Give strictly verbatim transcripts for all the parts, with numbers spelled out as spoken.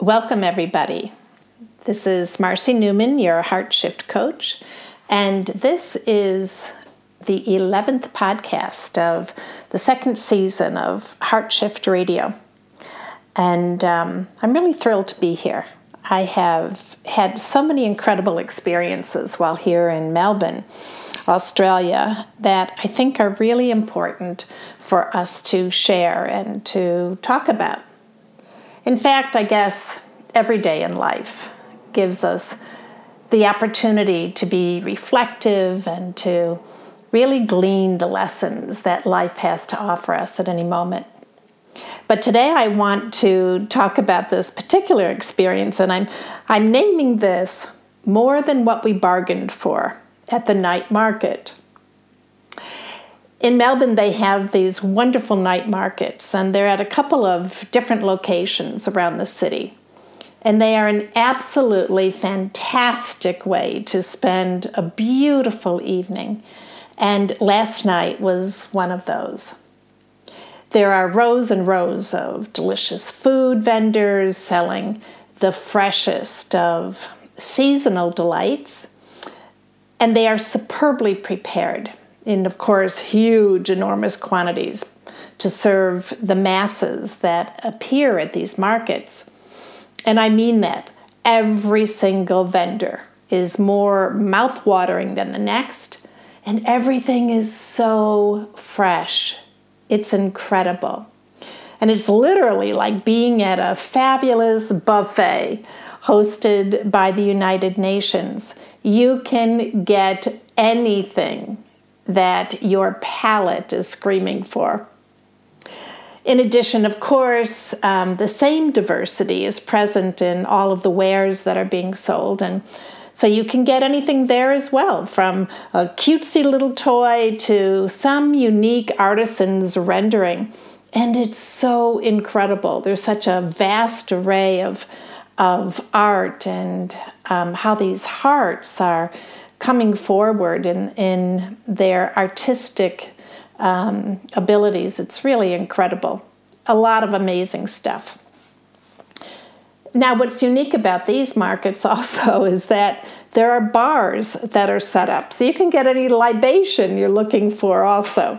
Welcome, everybody. This is Marcy Newman, your Heart Shift coach, and this is the eleventh podcast of the second season of Heart Shift Radio. And um, I'm really thrilled to be here. I have had so many incredible experiences while here in Melbourne, Australia, that I think are really important for us to share and to talk about. In fact, I guess every day in life gives us the opportunity to be reflective and to really glean the lessons that life has to offer us at any moment. But today I want to talk about this particular experience, and I'm I'm naming this More Than What We Bargained For at the Night Market. In Melbourne, they have these wonderful night markets, and they're at a couple of different locations around the city. And they are an absolutely fantastic way to spend a beautiful evening. And last night was one of those. There are rows and rows of delicious food vendors selling the freshest of seasonal delights, and they are superbly prepared in, of course, huge, enormous quantities to serve the masses that appear at these markets. And I mean that. Every single vendor is more mouth-watering than the next, and everything is so fresh. It's incredible. And it's literally like being at a fabulous buffet hosted by the United Nations. You can get anything that your palate is screaming for. In addition, of course, um, the same diversity is present in all of the wares that are being sold. And so you can get anything there as well, from a cutesy little toy to some unique artisan's rendering. And it's so incredible. There's such a vast array of, of art and um, how these hearts are coming forward in, in their artistic um, abilities. It's really incredible. A lot of amazing stuff. Now, what's unique about these markets also is that there are bars that are set up, so you can get any libation you're looking for also.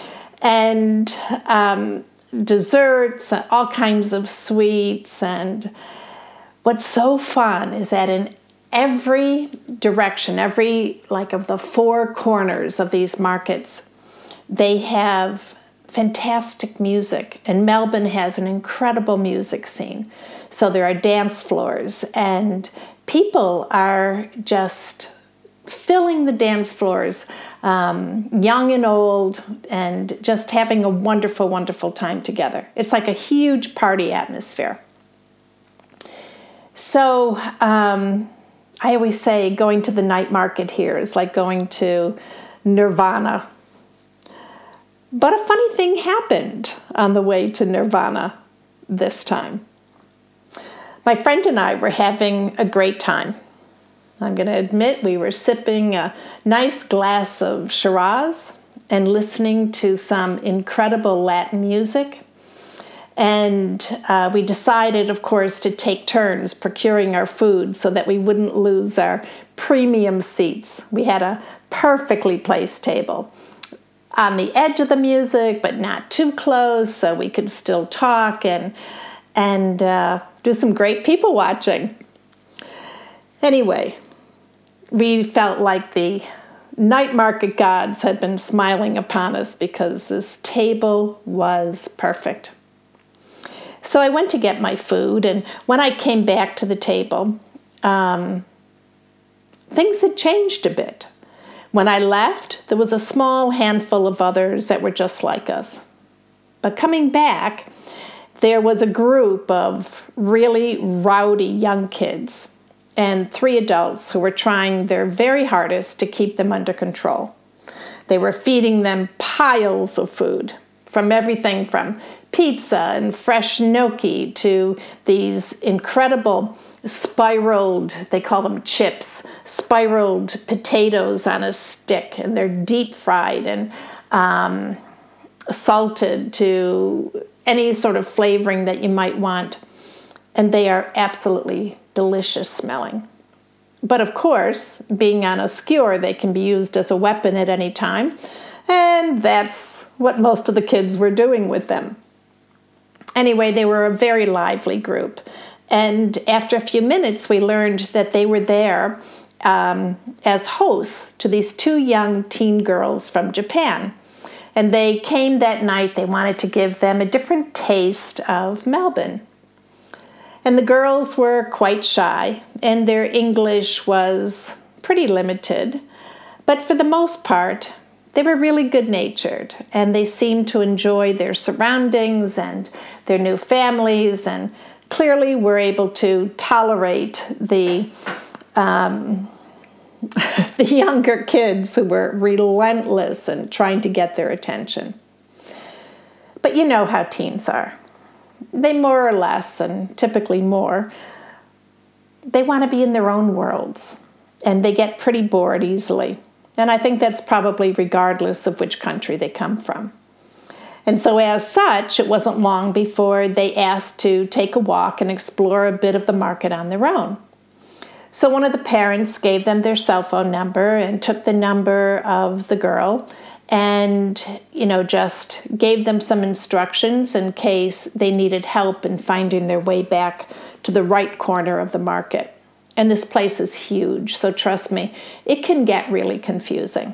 And um, desserts, all kinds of sweets. And what's so fun is that in every direction, every like of the four corners of these markets, they have fantastic music. And Melbourne has an incredible music scene. So there are dance floors, and people are just filling the dance floors, um, young and old, and just having a wonderful, wonderful time together. It's like a huge party atmosphere. So, um, I always say going to the night market here is like going to Nirvana. But a funny thing happened on the way to Nirvana this time. My friend and I were having a great time. I'm going to admit we were sipping a nice glass of Shiraz and listening to some incredible Latin music. And uh, we decided, of course, to take turns procuring our food so that we wouldn't lose our premium seats. We had a perfectly placed table on the edge of the music, but not too close, so we could still talk and, and uh, do some great people watching. Anyway, we felt like the night market gods had been smiling upon us because this table was perfect. So I went to get my food, and when I came back to the table, um, things had changed a bit. When I left, there was a small handful of others that were just like us. But coming back, there was a group of really rowdy young kids and three adults who were trying their very hardest to keep them under control. They were feeding them piles of food, from everything from pizza and fresh gnocchi to these incredible spiraled, they call them chips, spiraled potatoes on a stick, and they're deep fried and um, salted to any sort of flavoring that you might want. and they are absolutely delicious smelling. But of course, being on a skewer, they can be used as a weapon at any time, and that's what most of the kids were doing with them. Anyway, they were a very lively group, and after a few minutes, we learned that they were there um, as hosts to these two young teen girls from Japan. And they came that night. They wanted to give them a different taste of Melbourne. And the girls were quite shy, and their English was pretty limited. But for the most part, they were really good-natured, and they seemed to enjoy their surroundings and their new families, and clearly were able to tolerate the um, the younger kids who were relentless and trying to get their attention. But you know how teens are. They more or less, and typically more, they want to be in their own worlds, and they get pretty bored easily. And I think that's probably regardless of which country they come from. And so as such, it wasn't long before they asked to take a walk and explore a bit of the market on their own. So one of the parents gave them their cell phone number and took the number of the girl and, you know, just gave them some instructions in case they needed help in finding their way back to the right corner of the market. And this place is huge, so trust me, it can get really confusing.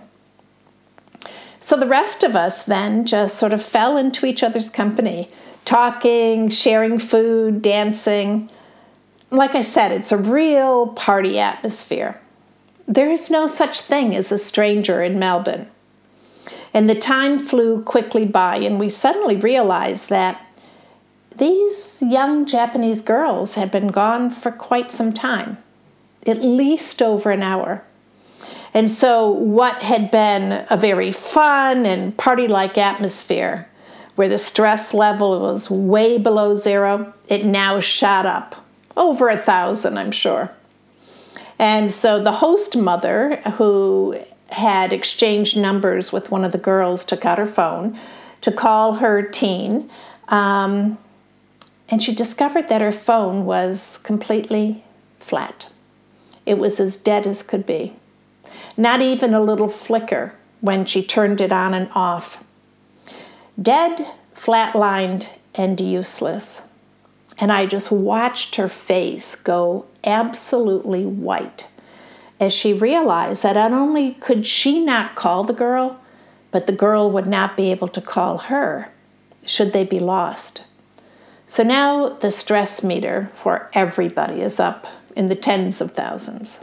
So the rest of us then just sort of fell into each other's company, talking, sharing food, dancing. Like I said, it's a real party atmosphere. There is no such thing as a stranger in Melbourne. And the time flew quickly by, and we suddenly realized that these young Japanese girls had been gone for quite some time, at least over an hour. And so what had been a very fun and party-like atmosphere, where the stress level was way below zero, it now shot up. Over a thousand, I'm sure. And so the host mother, who had exchanged numbers with one of the girls, took out her phone to call her teen, um, and she discovered that her phone was completely flat. It was as dead as could be. Not even a little flicker when she turned it on and off. Dead, flatlined, and useless. And I just watched her face go absolutely white as she realized that not only could she not call the girl, but the girl would not be able to call her should they be lost. So now the stress meter for everybody is up in the tens of thousands.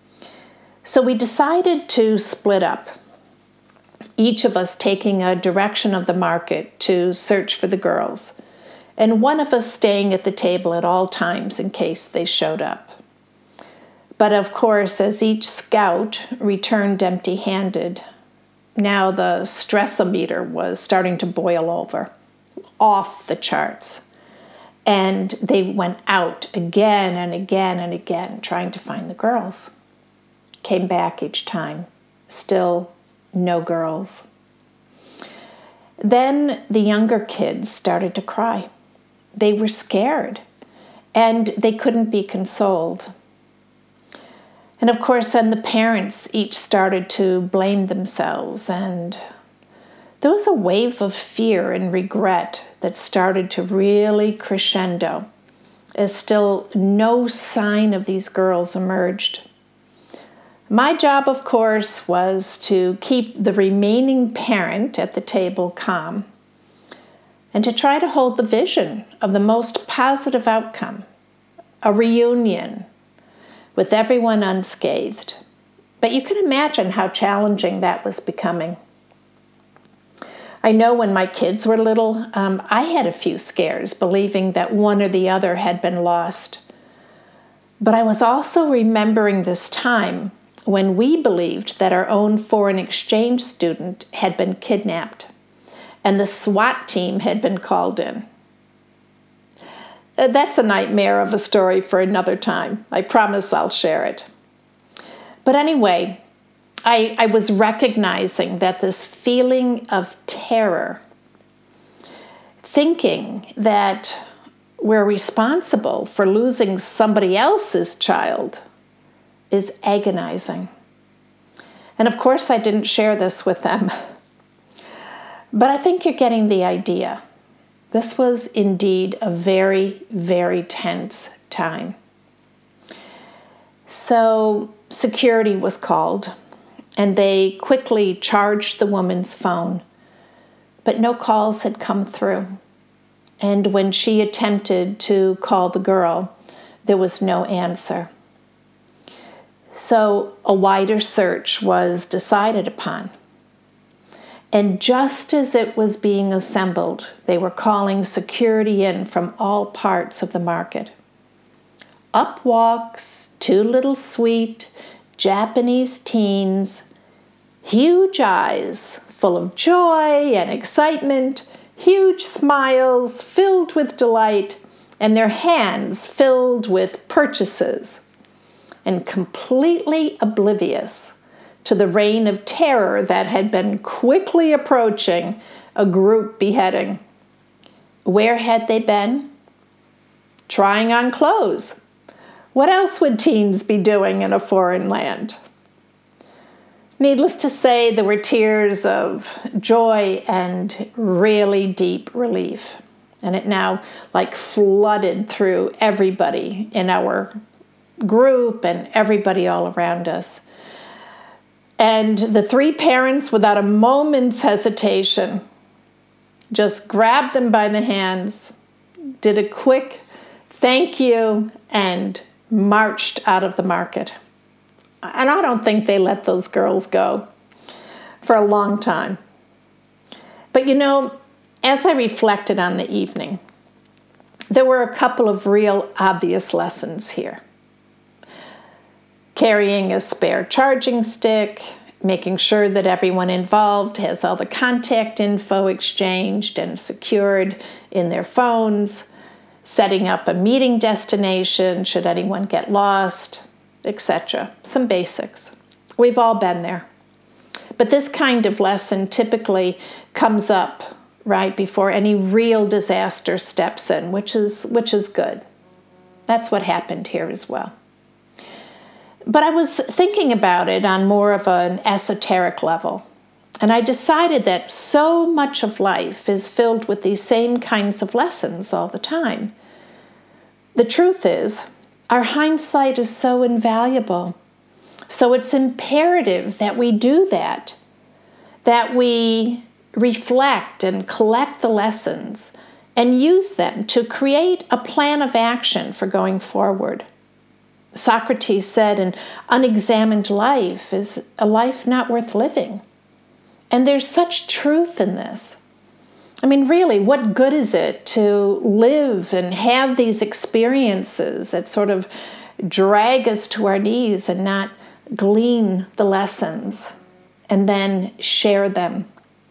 So we decided to split up, each of us taking a direction of the market to search for the girls, and one of us staying at the table at all times in case they showed up. But of course, as each scout returned empty-handed, now the stress-o-meter was starting to boil over, off the charts. And they went out again and again and again trying to find the girls. Came back each time, still no girls. Then the younger kids started to cry. They were scared, and they couldn't be consoled. And of course, then the parents each started to blame themselves, and there was a wave of fear and regret that started to really crescendo as still no sign of these girls emerged. My job, of course, was to keep the remaining parent at the table calm and to try to hold the vision of the most positive outcome, a reunion with everyone unscathed. But you can imagine how challenging that was becoming. I know when my kids were little, um, I had a few scares, believing that one or the other had been lost. But I was also remembering this time when we believed that our own foreign exchange student had been kidnapped and the SWAT team had been called in. That's a nightmare of a story for another time. I promise I'll share it. But anyway, I, I was recognizing that this feeling of terror, thinking that we're responsible for losing somebody else's child is agonizing. And of course, I didn't share this with them. But I think you're getting the idea. This was indeed a very, very tense time. So security was called, and they quickly charged the woman's phone. But no calls had come through. And when she attempted to call the girl, there was no answer. So a wider search was decided upon. And just as it was being assembled, they were calling security in from all parts of the market. Up walks two little sweet Japanese teens, huge eyes full of joy and excitement, huge smiles filled with delight, and their hands filled with purchases, and completely oblivious to the reign of terror that had been quickly approaching a group beheading. Where had they been? Trying on clothes. What else would teens be doing in a foreign land? Needless to say, there were tears of joy and really deep relief. And it now like flooded through everybody in our group and everybody all around us. And the three parents, without a moment's hesitation, just grabbed them by the hands, did a quick thank you, and marched out of the market. And I don't think they let those girls go for a long time. But you know, as I reflected on the evening, there were a couple of real obvious lessons here. Carrying a spare charging stick, making sure that everyone involved has all the contact info exchanged and secured in their phones, setting up a meeting destination should anyone get lost, et cetera. Some basics. We've all been there. But this kind of lesson typically comes up right before any real disaster steps in, which is which is good. That's what happened here as well. But I was thinking about it on more of an esoteric level, and I decided that so much of life is filled with these same kinds of lessons all the time. The truth is, our hindsight is so invaluable. So it's imperative that we do that, that we reflect and collect the lessons and use them to create a plan of action for going forward. Socrates said an unexamined life is a life not worth living. And there's such truth in this. I mean, really, what good is it to live and have these experiences that sort of drag us to our knees and not glean the lessons and then share them?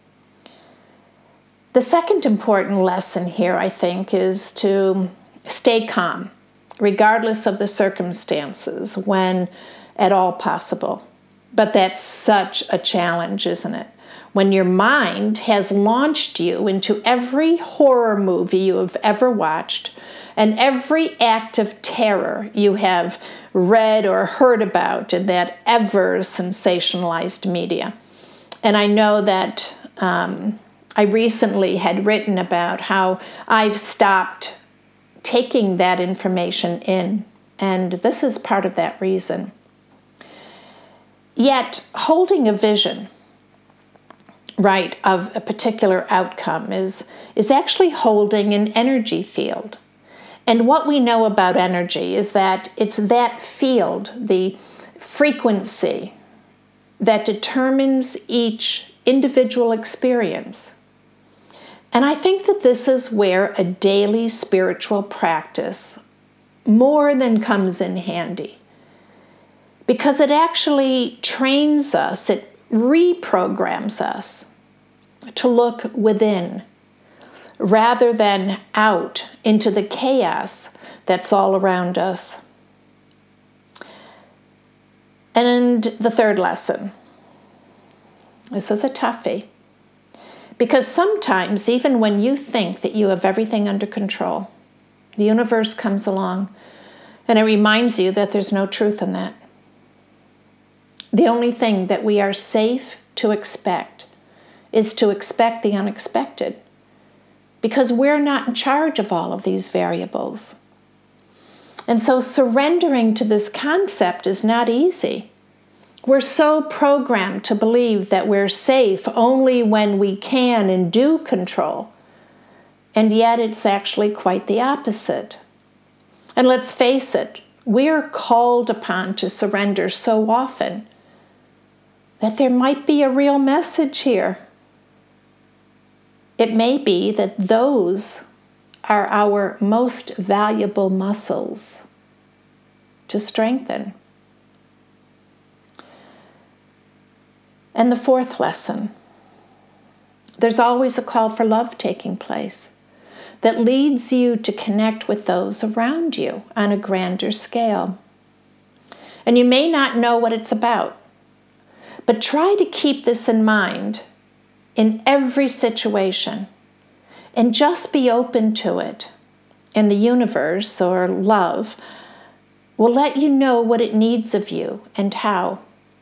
The second important lesson here, I think, is to stay calm, regardless of the circumstances, when at all possible. But that's such a challenge, isn't it? When your mind has launched you into every horror movie you have ever watched and every act of terror you have read or heard about in that ever sensationalized media. And I know that um, I recently had written about how I've stopped taking that information in, and this is part of that reason. Yet, holding a vision, right, of a particular outcome is, is actually holding an energy field. And what we know about energy is that it's that field, the frequency, that determines each individual experience. And I think that this is where a daily spiritual practice more than comes in handy, because it actually trains us, it reprograms us to look within rather than out into the chaos that's all around us. And the third lesson, this is a toughie. Because sometimes, even when you think that you have everything under control, The universe comes along and it reminds you that there's no truth in that. The only thing that we are safe to expect is to expect the unexpected, because we're not in charge of all of these variables. And so surrendering to this concept is not easy. We're so programmed to believe that we're safe only when we can and do control. And yet it's actually quite the opposite. And let's face it, we're called upon to surrender so often that there might be a real message here. It may be that those are our most valuable muscles to strengthen. And the fourth lesson, there's always a call for love taking place that leads you to connect with those around you on a grander scale. And you may not know what it's about, but try to keep this in mind in every situation, and just be open to it. And the universe, or love, will let you know what it needs of you and how.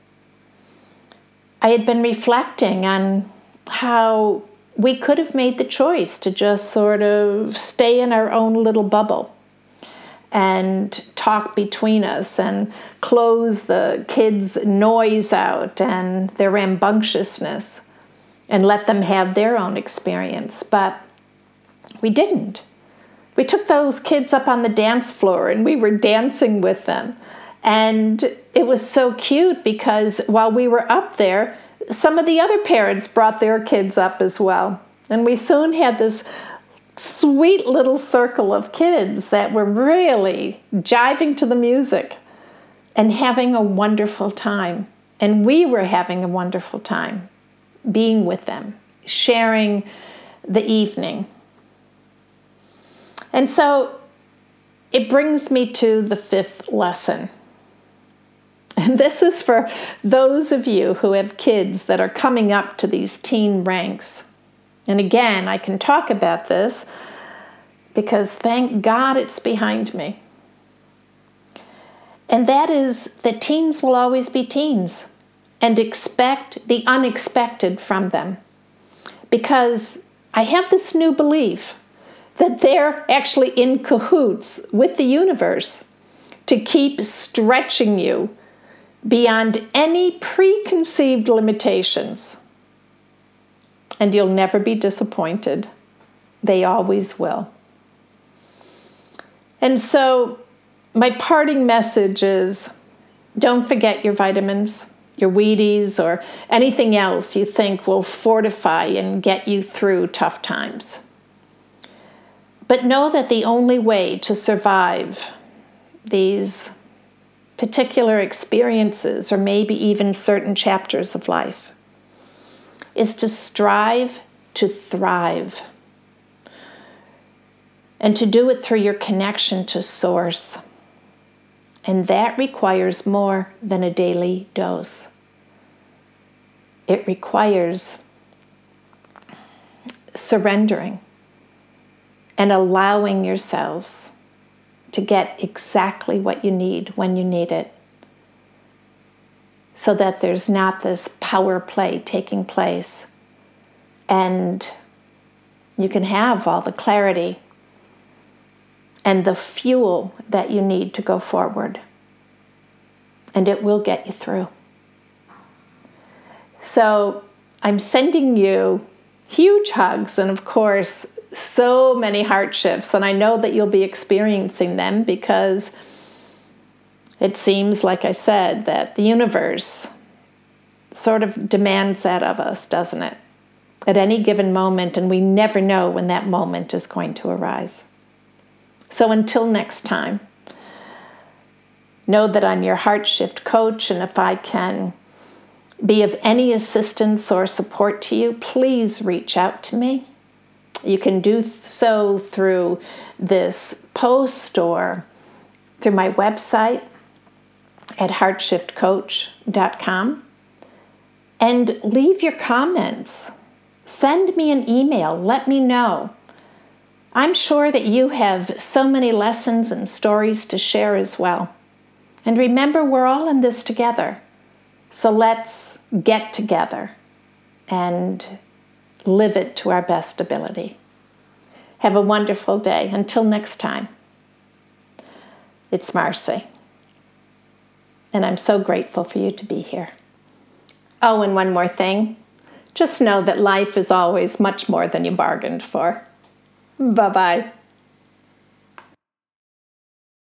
I had been reflecting on how we could have made the choice to just sort of stay in our own little bubble and talk between us and close the kids' noise out and their rambunctiousness and let them have their own experience. But we didn't. We took those kids up on the dance floor and we were dancing with them. And it was so cute because while we were up there, some of the other parents brought their kids up as well. And we soon had this sweet little circle of kids that were really jiving to the music and having a wonderful time. And we were having a wonderful time being with them, sharing the evening. And so it brings me to the fifth lesson. And this is for those of you who have kids that are coming up to these teen ranks. And again, I can talk about this because thank God it's behind me. And that is that teens will always be teens and expect the unexpected from them. Because I have this new belief that they're actually in cahoots with the universe to keep stretching you beyond any preconceived limitations. And you'll never be disappointed. They always will. And so my parting message is, don't forget your vitamins, your Wheaties, or anything else you think will fortify and get you through tough times. But know that the only way to survive these particular experiences, or maybe even certain chapters of life, is to strive to thrive. And to do it through your connection to Source. And that requires more than a daily dose. It requires surrendering and allowing yourselves to get exactly what you need when you need it, so that there's not this power play taking place and you can have all the clarity and the fuel that you need to go forward. And it will get you through. So I'm sending you huge hugs and, of course, so many hardships. And I know that you'll be experiencing them because it seems, like I said, that the universe sort of demands that of us, doesn't it? At any given moment, and we never know when that moment is going to arise. So until next time, know that I'm your Heart Shift coach, and if I can be of any assistance or support to you, please reach out to me. You can do so through this post or through my website at heart shift coach dot com. And leave your comments. Send me an email. Let me know. I'm sure that you have so many lessons and stories to share as well. And remember, we're all in this together. So let's get together and live it to our best ability. Have a wonderful day. Until next time. It's Marcy. And I'm so grateful for you to be here. Oh, and one more thing. Just know that life is always much more than you bargained for. Bye-bye.